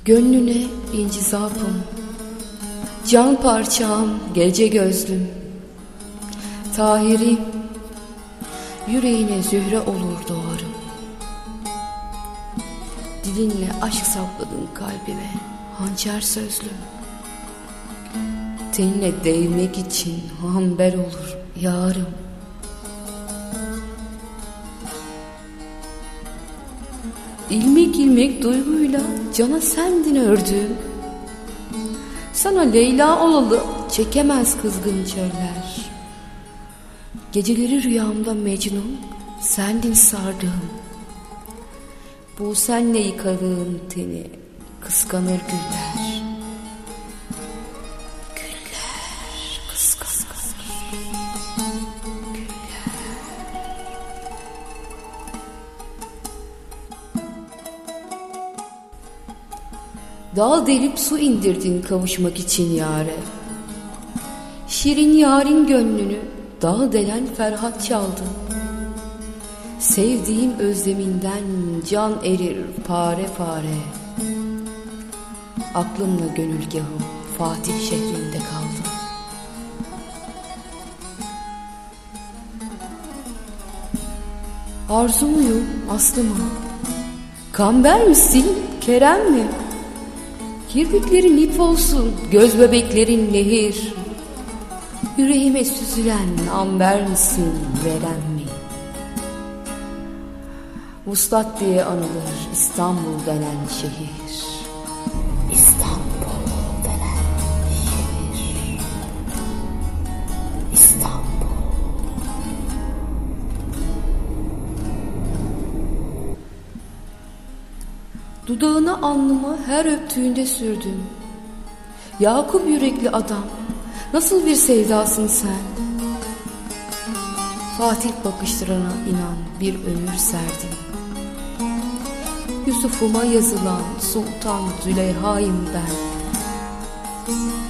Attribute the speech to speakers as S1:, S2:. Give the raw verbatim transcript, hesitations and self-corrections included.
S1: Gönlüne inci zapım, can parçam, gece gözlüm. Tahir'im, yüreğine zühre olur doğarım. Dilinle aşk sapladın kalbime, hançer sözlüm. Tenine değmek için hamber olur yarım. İlmek ilmek duyguyla cana sendin ördüm. Sana Leyla olalı çekemez kızgın çöller. Geceleri rüyamda Mecnun sendin sardığım. Bu senle yıkadığın teni kıskanır güller. Güller kıskanır güller. Dağ delip su indirdin kavuşmak için yâre. Şirin yârin gönlünü dağ delen Ferhat çaldı. Sevdiğim özleminden can erir pare pare. Aklımla gönülgahım Fatih şehrinde kaldı. Arzu muyum aslı mı? Kamber misin Kerem mi? Kirpiklerin ip olsun, göz bebeklerin nehir. Yüreğime süzülen amber misin, veren mi? Vuslat diye anılır İstanbul denen şehir. İstanbul denen şehir. İstanbul. Dudağına alnımı her öptüğünde sürdüm. Yakup yürekli adam, nasıl bir sevdasın sen? Fatih bakışlarına inan bir ömür serdim. Yusuf'uma yazılan Sultan Züleyha'yım ben.